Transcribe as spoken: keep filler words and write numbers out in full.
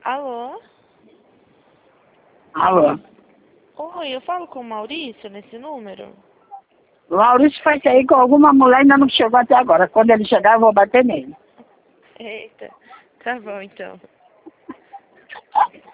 Alô? Alô? Oi, eu falo com o Maurício nesse número? O Maurício foi sair com alguma mulher, ainda não chegou até agora. Quando ele chegar, eu vou bater nele. Eita, tá bom então.